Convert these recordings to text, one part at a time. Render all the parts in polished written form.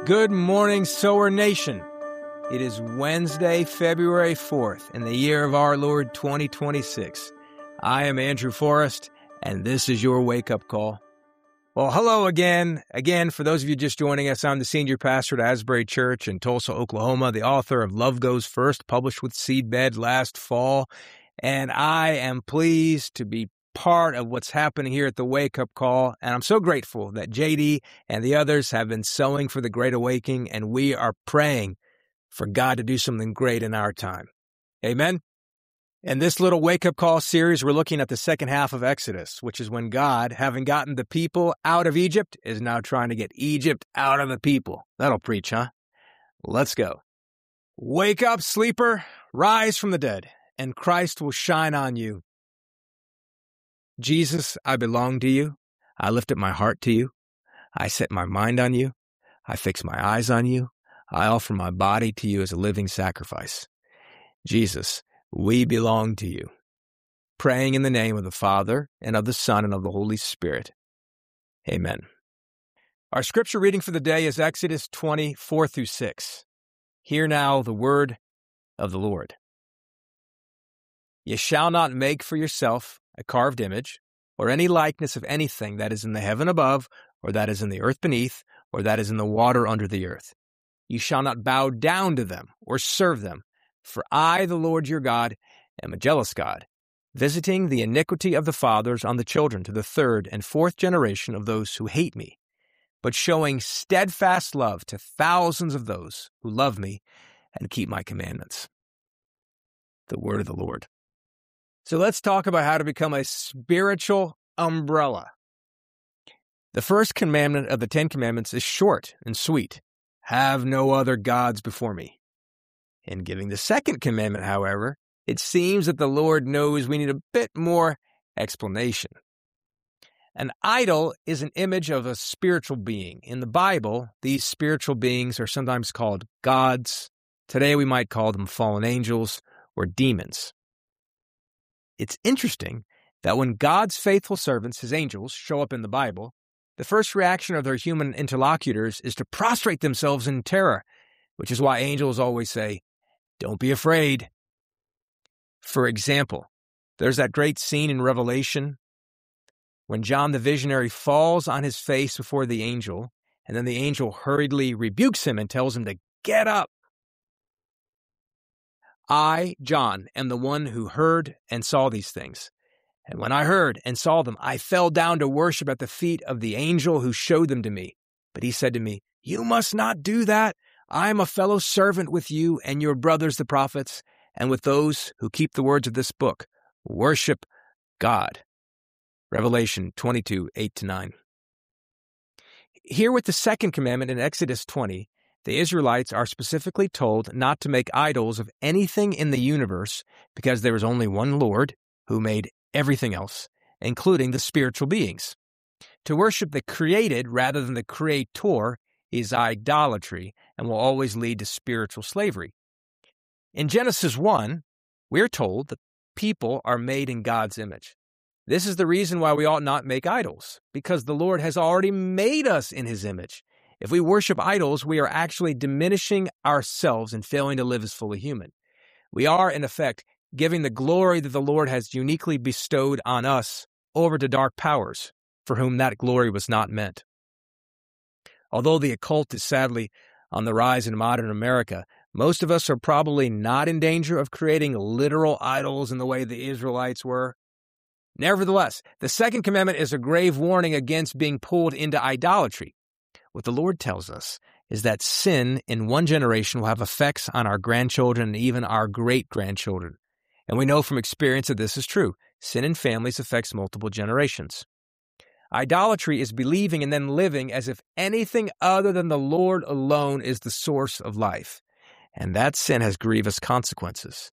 Good morning, Sower Nation. It is Wednesday, February 4th, in the year of our Lord 2026. I am Andrew Forrest, and this is your wake-up call. Well, hello again. For those of you just joining us, I'm the senior pastor at Asbury Church in Tulsa, Oklahoma, the author of Love Goes First, published with Seedbed last fall, and I am pleased to be part of what's happening here at the Wake Up Call, and I'm so grateful that JD and the others have been sowing for the Great Awakening, and we are praying for God to do something great in our time. Amen? In this little Wake Up Call series, we're looking at the second half of Exodus, which is when God, having gotten the people out of Egypt, is now trying to get Egypt out of the people. That'll preach, huh? Let's go. Wake up, sleeper, rise from the dead, and Christ will shine on you. Jesus, I belong to you. I lift up my heart to you. I set my mind on you. I fix my eyes on you. I offer my body to you as a living sacrifice. Jesus, we belong to you. Praying in the name of the Father, and of the Son, and of the Holy Spirit. Amen. Our scripture reading for the day is Exodus 20, 4-6. Hear now the word of the Lord. You shall not make for yourself a carved image, or any likeness of anything that is in the heaven above, or that is in the earth beneath, or that is in the water under the earth. You shall not bow down to them, or serve them, for I, the Lord your God, am a jealous God, visiting the iniquity of the fathers on the children to the third and fourth generation of those who hate me, but showing steadfast love to thousands of those who love me and keep my commandments. The word of the Lord. So let's talk about how to become a spiritual umbrella. The first commandment of the Ten Commandments is short and sweet. Have no other gods before me. In giving the second commandment, however, it seems that the Lord knows we need a bit more explanation. An idol is an image of a spiritual being. In the Bible, these spiritual beings are sometimes called gods. Today we might call them fallen angels or demons. It's interesting that when God's faithful servants, his angels, show up in the Bible, the first reaction of their human interlocutors is to prostrate themselves in terror, which is why angels always say, "Don't be afraid." For example, there's that great scene in Revelation when John the visionary falls on his face before the angel, and then the angel hurriedly rebukes him and tells him to get up. I, John, am the one who heard and saw these things. And when I heard and saw them, I fell down to worship at the feet of the angel who showed them to me. But he said to me, "You must not do that. I am a fellow servant with you and your brothers the prophets, and with those who keep the words of this book. Worship God." Revelation 22, 8-9. Here with the second commandment in Exodus 20, the Israelites are specifically told not to make idols of anything in the universe because there is only one Lord who made everything else, including the spiritual beings. To worship the created rather than the creator is idolatry and will always lead to spiritual slavery. In Genesis 1, we're told that people are made in God's image. This is the reason why we ought not make idols, because the Lord has already made us in his image. If we worship idols, we are actually diminishing ourselves and failing to live as fully human. We are, in effect, giving the glory that the Lord has uniquely bestowed on us over to dark powers, for whom that glory was not meant. Although the occult is sadly on the rise in modern America, most of us are probably not in danger of creating literal idols in the way the Israelites were. Nevertheless, the second commandment is a grave warning against being pulled into idolatry. What the Lord tells us is that sin in one generation will have effects on our grandchildren and even our great-grandchildren. And we know from experience that this is true. Sin in families affects multiple generations. Idolatry is believing and then living as if anything other than the Lord alone is the source of life. And that sin has grievous consequences.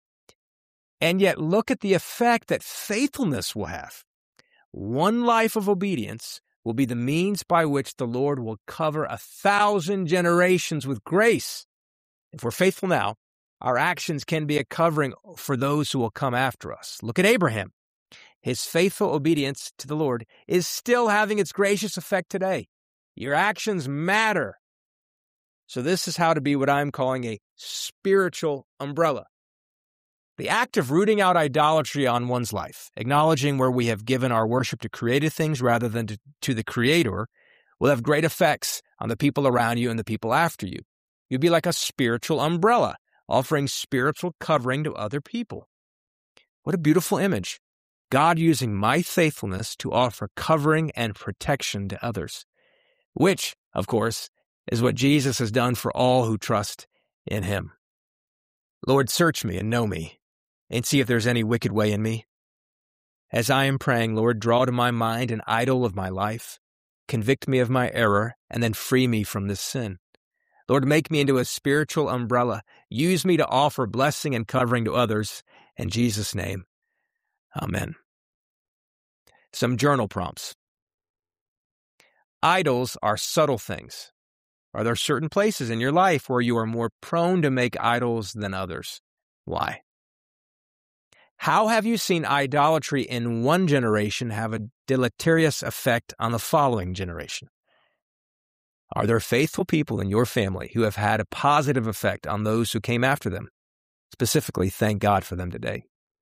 And yet look at the effect that faithfulness will have. One life of obedience will be the means by which the Lord will cover 1,000 generations with grace. If we're faithful now, our actions can be a covering for those who will come after us. Look at Abraham. His faithful obedience to the Lord is still having its gracious effect today. Your actions matter. So this is how to be what I'm calling a spiritual umbrella. The act of rooting out idolatry on one's life, acknowledging where we have given our worship to created things rather than to the Creator, will have great effects on the people around you and the people after you. You'll be like a spiritual umbrella, offering spiritual covering to other people. What a beautiful image. God using my faithfulness to offer covering and protection to others, which, of course, is what Jesus has done for all who trust in Him. Lord, search me and know me, and see if there's any wicked way in me. As I am praying, Lord, draw to my mind an idol of my life, convict me of my error, and then free me from this sin. Lord, make me into a spiritual umbrella. Use me to offer blessing and covering to others. In Jesus' name, amen. Some journal prompts. Idols are subtle things. Are there certain places in your life where you are more prone to make idols than others? Why? How have you seen idolatry in one generation have a deleterious effect on the following generation? Are there faithful people in your family who have had a positive effect on those who came after them? Specifically, thank God for them today.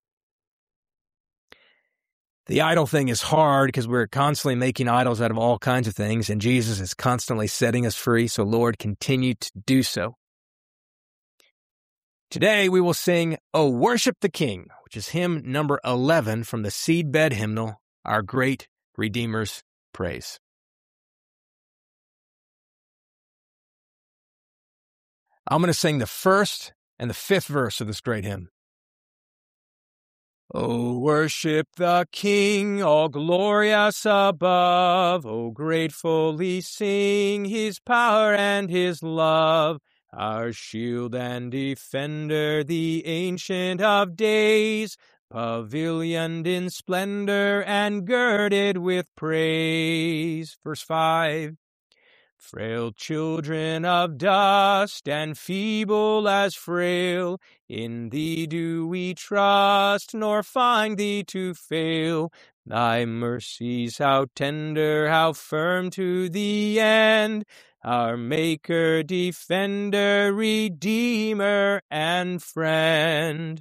The idol thing is hard because we're constantly making idols out of all kinds of things, and Jesus is constantly setting us free, so Lord, continue to do so. Today we will sing, "Oh, Worship the King," which is hymn number 11 from the Seedbed Hymnal, Our Great Redeemer's Praise. I'm going to sing the first and the fifth verse of this great hymn. Oh, worship the King, all glorious above. Oh, gratefully sing His power and His love. Our shield and defender, the Ancient of Days, pavilioned in splendor and girded with praise. Verse 5. Frail children of dust and feeble as frail, in Thee do we trust, nor find Thee to fail. Thy mercies how tender, how firm to the end, our Maker, Defender, Redeemer, and Friend.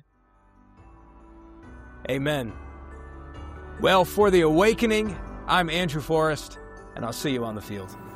Amen. Well, for The Awakening, I'm Andrew Forrest, and I'll see you on the field.